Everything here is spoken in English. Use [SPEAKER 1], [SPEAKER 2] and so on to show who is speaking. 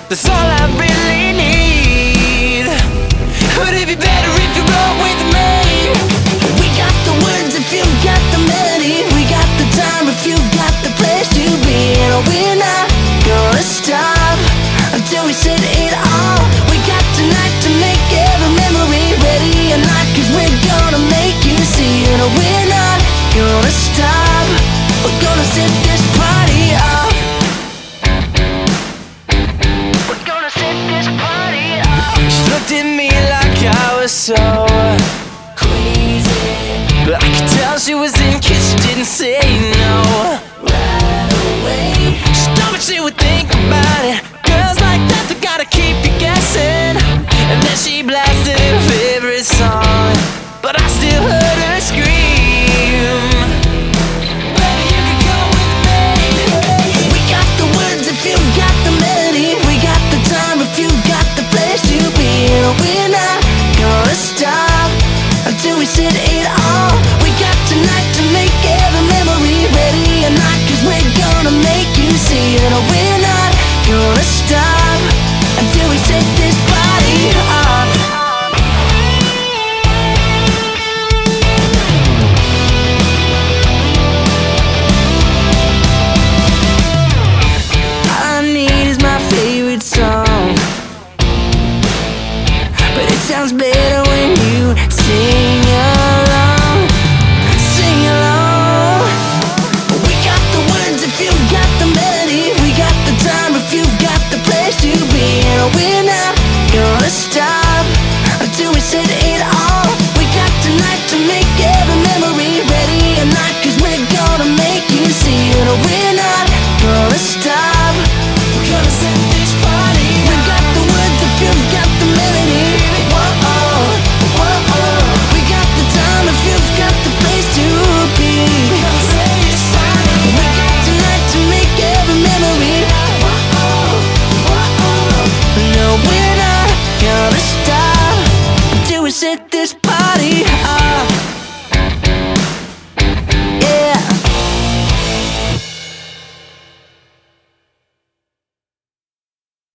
[SPEAKER 1] That's all I really need. Would it be better if you roll with me?
[SPEAKER 2] We got the words if you've got the melody. We got the time if you've got the place to be. And we're not gonna stop until we set it all. We got tonight to make every memory ready or not, 'cause we're gonna make you see. And we're not gonna stop. We're gonna set this party off. We're gonna set this party off.
[SPEAKER 1] She looked at me like I was so
[SPEAKER 2] Crazy.
[SPEAKER 1] but I could tell she was in, 'cause she didn't say no.
[SPEAKER 2] Right away.
[SPEAKER 1] She told me she would think about it. Girls like that, they gotta keep you guessing. And then she blasted her favorite song, but I still heard her scream. Baby, you can go with me.
[SPEAKER 2] We got the words if you've got the melody. We got the time if you've got the place to be. And we're not gonna stop until we set it all. We got tonight to make every memory ready or not, 'cause we're gonna make you see. And we're not gonna stop until we set this body off. All I need is my favorite song, but it sounds better when you